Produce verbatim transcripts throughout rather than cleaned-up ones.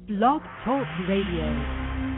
Blog Talk Radio.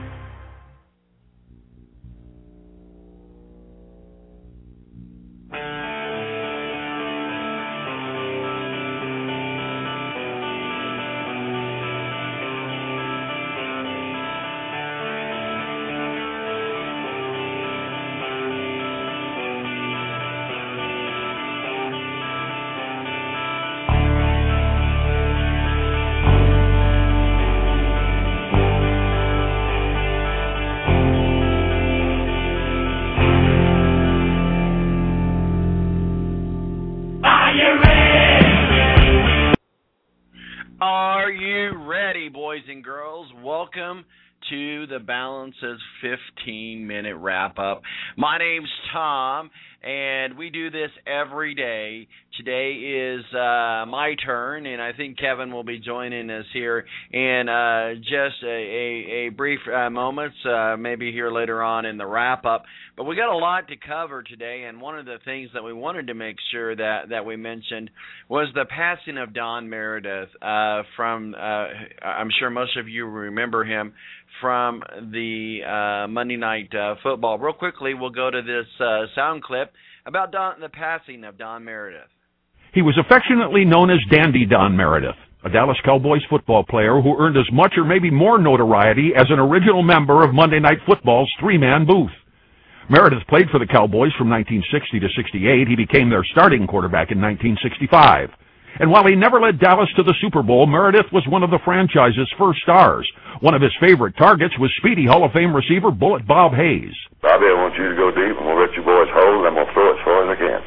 The Balances fifteen minute wrap up. My name's Tom, and we do this every day. Today is uh, my turn, and I think Kevin will be joining us here in uh, just a, a, a brief uh, moments, uh, maybe here later on in the wrap up. But we got a lot to cover today, and one of the things that we wanted to make sure that, that we mentioned was the passing of Don Meredith uh, from, uh, I'm sure most of you remember him from the uh, Monday Night uh, Football. Real quickly, we'll go to this uh, sound clip about Don, the passing of Don Meredith. He was affectionately known as Dandy Don Meredith, a Dallas Cowboys football player who earned as much or maybe more notoriety as an original member of Monday Night Football's three-man booth. Meredith played for the Cowboys from nineteen sixty to sixty-eight. He became their starting quarterback in nineteen sixty-five. And while he never led Dallas to the Super Bowl, Meredith was one of the franchise's first stars. One of his favorite targets was speedy Hall of Fame receiver Bullet Bob Hayes. Bobby, I want you to go deep. I'm going to let you boys hold, and I'm going to throw it as far as I can.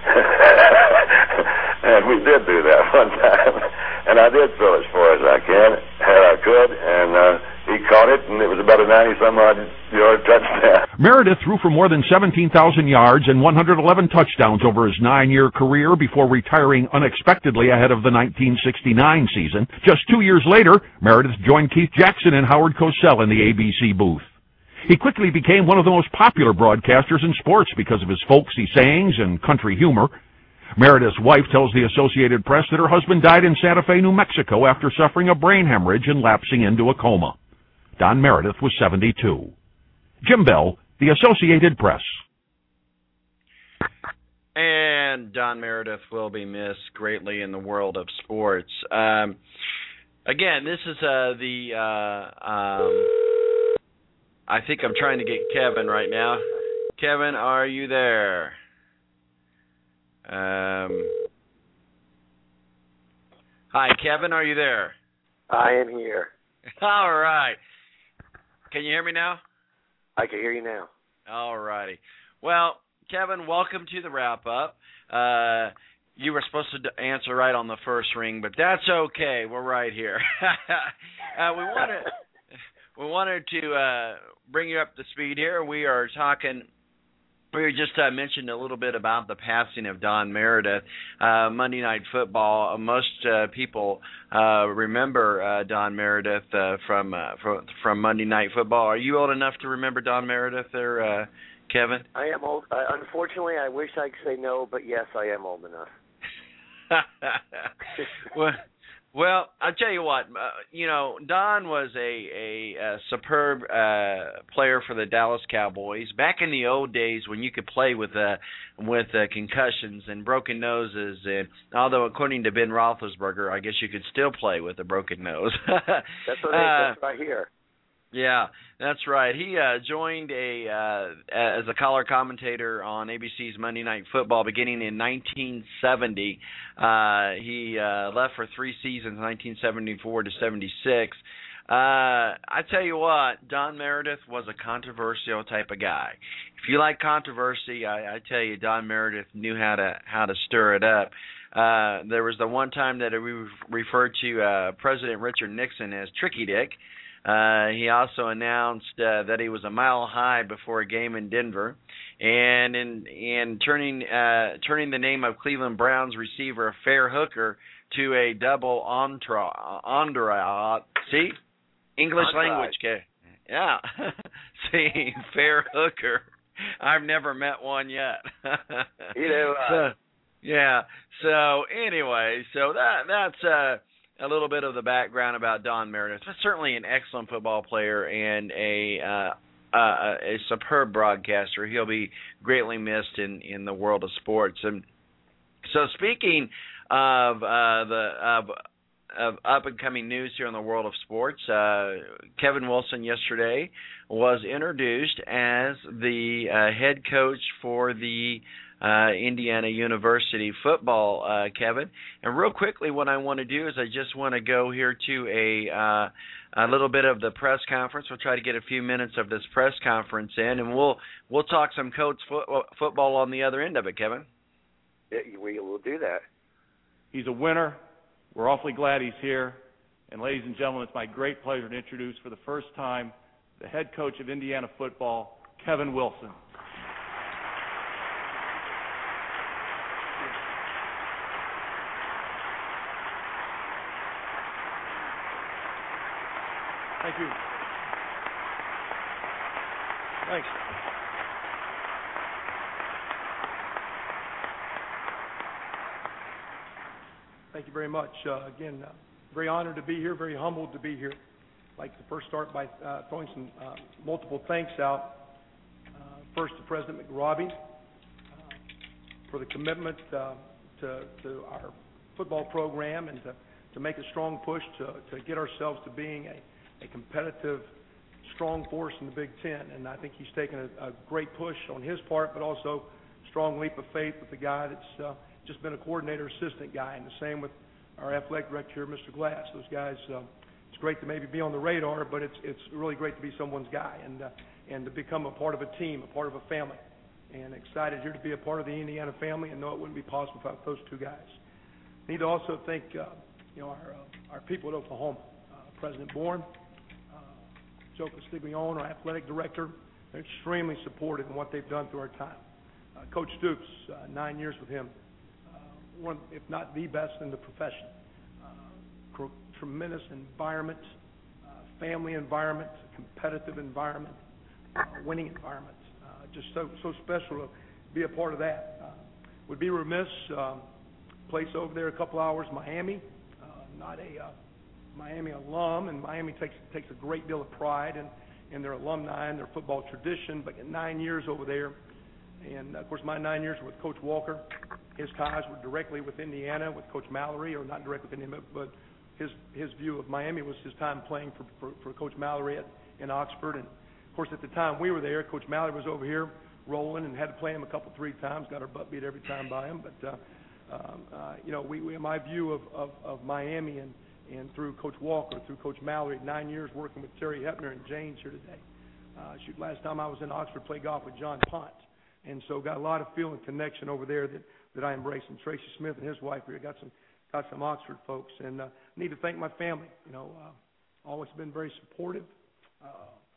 And we did do that one time. And I did throw it as far as I can, and I could, and uh, he caught it, and it was about a ninety-some-odd yard touchdown. Meredith threw for more than seventeen thousand yards and one hundred eleven touchdowns over his nine-year career before retiring unexpectedly ahead of the nineteen sixty-nine season. Just two years later, Meredith joined Keith Jackson and Howard Cosell in the A B C booth. He quickly became one of the most popular broadcasters in sports because of his folksy sayings and country humor. Meredith's wife tells the Associated Press that her husband died in Santa Fe, New Mexico after suffering a brain hemorrhage and lapsing into a coma. Don Meredith was seventy-two. Jim Bell, the Associated Press. And Don Meredith will be missed greatly in the world of sports. Um, again, this is uh, the... Uh, um, I think I'm trying to get Kevin right now. Kevin, are you there? Um, hi, Kevin, are you there? I am here. All right. Can you hear me now? I can hear you now. All righty. Well, Kevin, welcome to the wrap-up. Uh, you were supposed to answer right on the first ring, but that's okay. We're right here. uh, we wanted, we wanted to uh, bring you up to speed here. We are talking... We just uh, mentioned a little bit about the passing of Don Meredith. Uh, Monday Night Football. Uh, most uh, people uh, remember uh, Don Meredith uh, from, uh, from from Monday Night Football. Are you old enough to remember Don Meredith, there, uh, Kevin? I am old. Uh, unfortunately, I wish I could say no, but yes, I am old enough. well, well, I'll tell you what. Uh, you know, Don was a, a, a superb uh, player for the Dallas Cowboys back in the old days when you could play with uh, with uh, concussions and broken noses. And although, according to Ben Roethlisberger, I guess you could still play with a broken nose. That's what I, that's what I hear. Yeah, that's right. He uh, joined a uh, as a color commentator on A B C's Monday Night Football beginning in nineteen seventy. Uh, he uh, left for three seasons, nineteen seventy-four to seventy-six. Uh, I tell you what, Don Meredith was a controversial type of guy. If you like controversy, I, I tell you, Don Meredith knew how to how to stir it up. Uh, there was the one time that we referred to uh, President Richard Nixon as Tricky Dick. Uh, he also announced uh, that he was a mile high before a game in Denver, and in in turning uh, turning the name of Cleveland Browns receiver Fair Hooker to a double entra andre. See, English Entourage. language, okay? Yeah. See, Fair Hooker. I've never met one yet. You know. Uh, so, yeah. So anyway, so that that's uh. a little bit of the background about Don Meredith. But certainly an excellent football player and a uh, uh, a superb broadcaster. He'll be greatly missed in, in the world of sports. And so, speaking of uh, the of, of up and coming news here in the world of sports, uh, Kevin Wilson yesterday was introduced as the uh, head coach for the Uh, Indiana University football, uh, Kevin. And real quickly, what I want to do is I just want to go here to a uh, a little bit of the press conference. We'll try to get a few minutes of this press conference in, and we'll we'll talk some coach fo- football on the other end of it, Kevin. Yeah, we will do that. He's a winner. We're awfully glad he's here. And ladies and gentlemen, it's my great pleasure to introduce for the first time the head coach of Indiana football, Kevin Wilson. Thank you. Thanks. Thank you very much. Uh, again, uh, very honored to be here, very humbled to be here. I'd like to first start by uh, throwing some uh, multiple thanks out. Uh, first to President McRobbie uh, for the commitment uh, to, to our football program and to, to make a strong push to, to get ourselves to being a a competitive, strong force in the Big Ten. And I think he's taken a, a great push on his part, but also a strong leap of faith with the guy that's uh, just been a coordinator assistant guy. And the same with our athletic director here, Mister Glass. Those guys, uh, it's great to maybe be on the radar, but it's it's really great to be someone's guy and uh, and to become a part of a team, a part of a family. And excited here to be a part of the Indiana family and know it wouldn't be possible without those two guys. Need to also thank uh, you know our uh, our people at Oklahoma, uh, President Bourne, Joe Castiglione, our athletic director. They're extremely supportive in what they've done through our time. Uh, Coach Stoops, uh, nine years with him, uh, one, if not the best in the profession. Uh, cr- tremendous environment, uh, family environment, competitive environment, uh, winning environment. Uh, just so so special to be a part of that. Uh, would be remiss. Um, place over there a couple hours, Miami, uh, not a uh, Miami alum, and Miami takes takes a great deal of pride in, in their alumni and their football tradition. But in nine years over there, and of course my nine years with Coach Walker, his ties were directly with Indiana, with Coach Mallory, or not directly with Indiana, but his his view of Miami was his time playing for, for, for Coach Mallory at, in Oxford. And of course at the time we were there, Coach Mallory was over here rolling and had to play him a couple, three times, got our butt beat every time by him. But uh, um, uh, you know, we, we my view of, of, of Miami and and through Coach Walker, through Coach Mallory, nine years working with Terry Hepner and James here today. Uh, shoot, last time I was in Oxford, played golf with John Pont, and so got a lot of feel and connection over there that, that I embrace. And Tracy Smith and his wife here got some got some Oxford folks, and uh, need to thank my family. You know, uh, always been very supportive. Uh,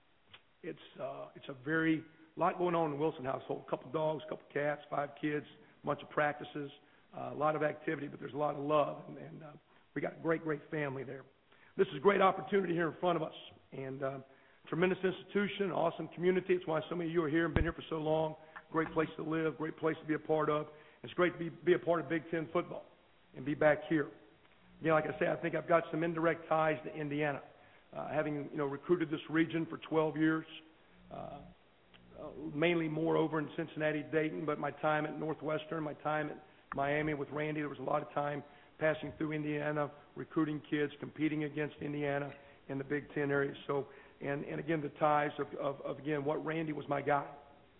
it's uh, it's a very lot going on in the Wilson household. A couple dogs, a couple cats, five kids, a bunch of practices, uh, a lot of activity, but there's a lot of love, and, and uh, we got a great, great family there. This is a great opportunity here in front of us, and uh, tremendous institution, awesome community. It's why so many of you are here and been here for so long. Great place to live, great place to be a part of. It's great to be, be a part of Big Ten football and be back here. Again, like I say, I think I've got some indirect ties to Indiana, uh, having you know recruited this region for twelve years, uh, uh, mainly more over in Cincinnati, Dayton, but my time at Northwestern, my time at Miami with Randy, there was a lot of time passing through Indiana, recruiting kids, competing against Indiana in the Big Ten area. So, and, and again, the ties of, of, of, again, what Randy was my guy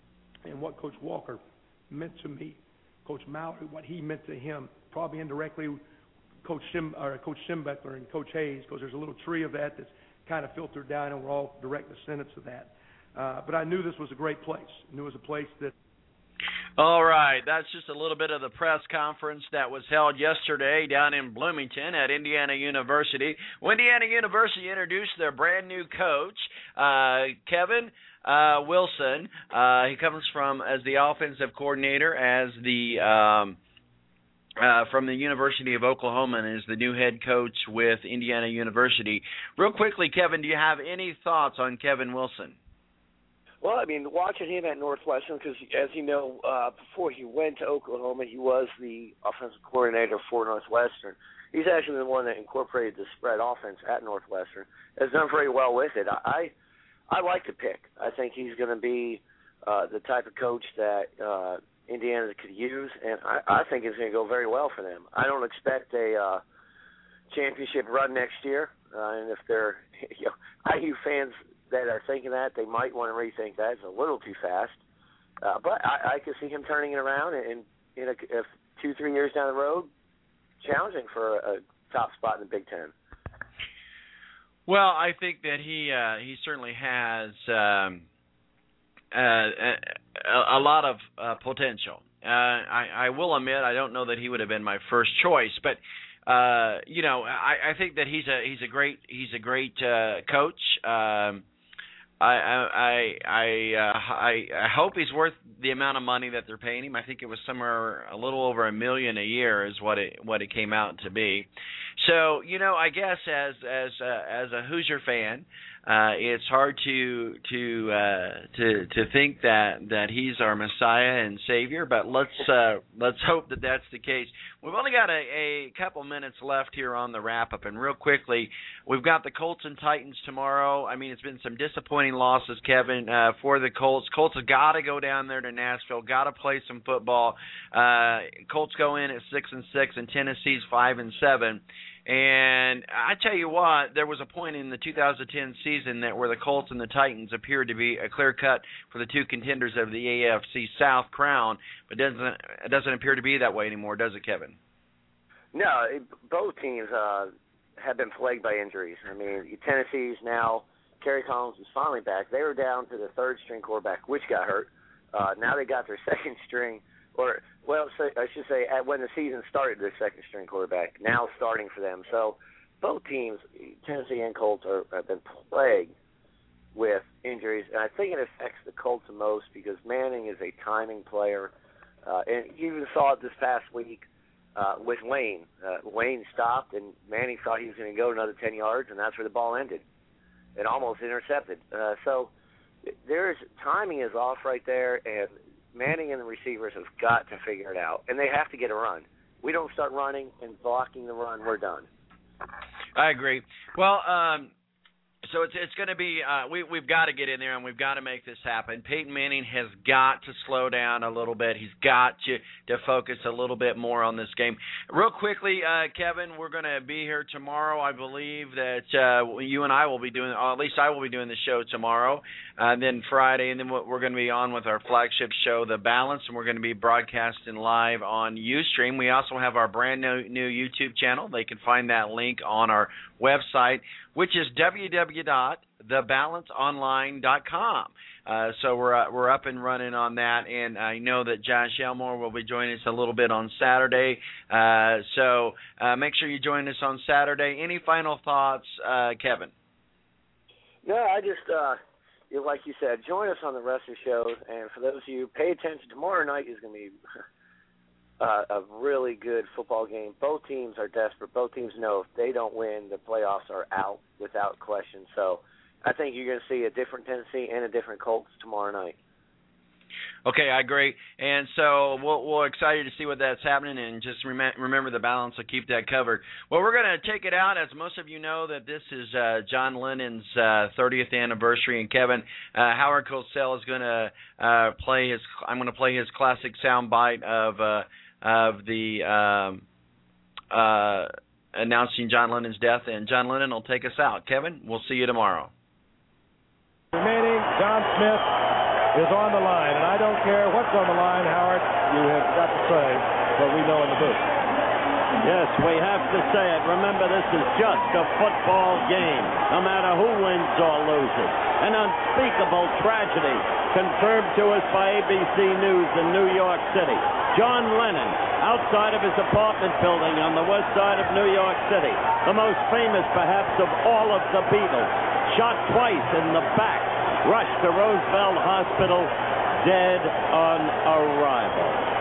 and what Coach Walker meant to me, Coach Mallory, what he meant to him, probably indirectly Coach Sim, or Coach Simbeckler and Coach Hayes, because there's a little tree of that that's kind of filtered down, and we're all direct descendants of that. Uh, but I knew this was a great place. I knew it was a place that All right, that's just a little bit of the press conference that was held yesterday down in Bloomington at Indiana University. Well, Indiana University introduced their brand new coach, uh, Kevin uh, Wilson. Uh, he comes from as the offensive coordinator, as the um, uh, from the University of Oklahoma, and is the new head coach with Indiana University. Real quickly, Kevin, do you have any thoughts on Kevin Wilson? Well, I mean, watching him at Northwestern, because as you know, uh, before he went to Oklahoma, he was the offensive coordinator for Northwestern. he's actually the one that incorporated the spread offense at Northwestern. Has done very well with it. I I like the pick. I think he's going to be uh, the type of coach that uh, Indiana could use, and I, I think it's going to go very well for them. I don't expect a uh, championship run next year, uh, and if they're you know, I U fans that are thinking that, they might want to rethink that. It's a little too fast. Uh, but I, I could see him turning it around and, in a, if two, three years down the road, challenging for a, a top spot in the Big Ten. Well, I think that he uh, he certainly has um, uh, a, a lot of uh, potential. Uh, I, I will admit I don't know that he would have been my first choice, but uh, you know I, I think that he's a he's a great he's a great uh, coach. Um, I I I uh, I I hope he's worth the amount of money that they're paying him. I think it was somewhere a little over a million a year is what it what it came out to be. So you know, I guess as as uh, as a Hoosier fan, uh, it's hard to to uh, to to think that that he's our Messiah and Savior. But let's uh, let's hope that that's the case. We've only got a, a couple minutes left here on the wrap up, and real quickly, we've got the Colts and Titans tomorrow. I mean, it's been some disappointing losses, Kevin, uh, for the Colts. Colts have got to go down there to Nashville, got to play some football. Uh, Colts go in at six and six, and Tennessee's five and seven. And I tell you what, there was a point in the two thousand ten season that where the Colts and the Titans appeared to be a clear cut for the two contenders of the A F C South crown, but it doesn't it doesn't appear to be that way anymore, does it, Kevin? No, it, both teams uh, have been plagued by injuries. I mean, Tennessee's now, Kerry Collins is finally back. They were down to the third string quarterback, which got hurt. Uh, now they got their second string. Or, well, so I should say, at when the season started, their second string quarterback, now starting for them. So both teams, Tennessee and Colts, are, have been plagued with injuries. And I think it affects the Colts the most because Manning is a timing player. Uh, and you even saw it this past week uh, with Lane. Uh, Lane stopped, and Manning thought he was going to go another ten yards, and that's where the ball ended. It almost intercepted. Uh, so there's timing is off right there, and Manning and the receivers have got to figure it out, and they have to get a run. We don't start running and blocking the run, we're done. I agree. Well, um, so it's it's going to be uh, we we've got to get in there and we've got to make this happen. Peyton Manning has got to slow down a little bit. He's got to to focus a little bit more on this game. Real quickly, uh, Kevin, we're going to be here tomorrow. I believe that uh, you and I will be doing, or at least I will be doing the show tomorrow. Uh, and then Friday, and then we're going to be on with our flagship show, The Balance, and we're going to be broadcasting live on Ustream. We also have our brand new, new YouTube channel. They can find that link on our website, which is w w w dot the balance online dot com. Uh, so we're uh, we're up and running on that, and I know that Josh Elmore will be joining us a little bit on Saturday. Uh, so uh, make sure you join us on Saturday. Any final thoughts, uh, Kevin? No, I just, uh, you know, like you said, join us on the rest of the shows, and for those of you, pay attention. Tomorrow night is going to be uh, a really good football game. Both teams are desperate. Both teams know if they don't win, the playoffs are out without question. So I think you're going to see a different Tennessee and a different Colts tomorrow night. Okay, I agree. And so we'll, we're excited to see what that's happening, and just rem- remember The Balance, so keep that covered. Well, we're going to take it out. As most of you know, that this is uh, John Lennon's uh, thirtieth anniversary, and Kevin, uh, Howard Cosell is going to uh, play his, I'm going to play his classic sound bite of, uh, of the um, uh, announcing John Lennon's death, and John Lennon will take us out. Kevin, we'll see you tomorrow. Remaining, John Smith is on the line, and I don't care what's on the line, Howard, you have got to say what we know in the booth. Yes, we have to say it. Remember, this is just a football game, no matter who wins or loses. An unspeakable tragedy confirmed to us by A B C News in New York City. John Lennon, outside of his apartment building on the west side of New York City, the most famous perhaps of all of the Beatles, shot twice in the back, rushed to Roosevelt Hospital, dead on arrival.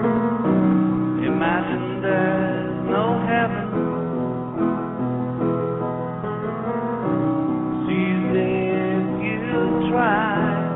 Imagine there's no heaven. to try.